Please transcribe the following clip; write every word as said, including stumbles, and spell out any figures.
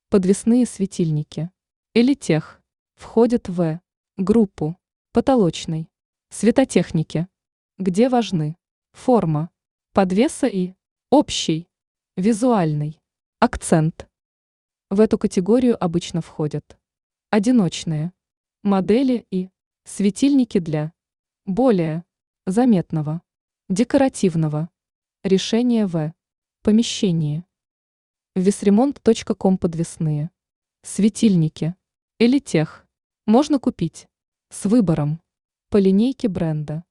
Подвесные светильники. Элитех. Входят в группу потолочной светотехники, где важны форма подвеса и общий визуальный акцент. В эту категорию обычно входят одиночные модели и светильники для более заметного декоративного решения в помещении. весремонт точка ком подвесные светильники Элитех можно купить с выбором по линейке бренда